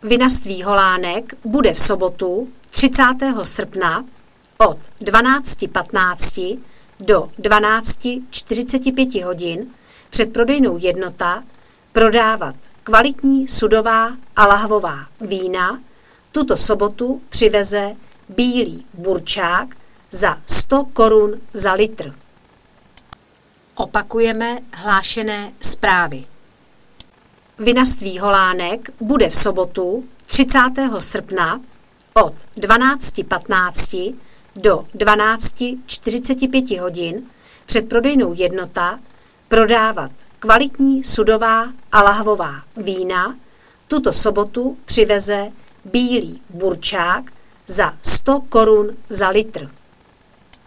Vinařství Holánek bude v sobotu 30. srpna od 12:15 do 12:45 hodin před prodejnou Jednota prodávat kvalitní sudová a lahvová vína. Tuto sobotu přiveze bílý burčák za 100 korun za litr. Opakujeme hlášené zprávy. Vinařství Holánek bude v sobotu 30. srpna od 12:15 do 12:45 hodin před prodejnou Jednota prodávat kvalitní sudová a lahvová vína. Tuto sobotu přiveze bílý burčák za 100 korun za litr.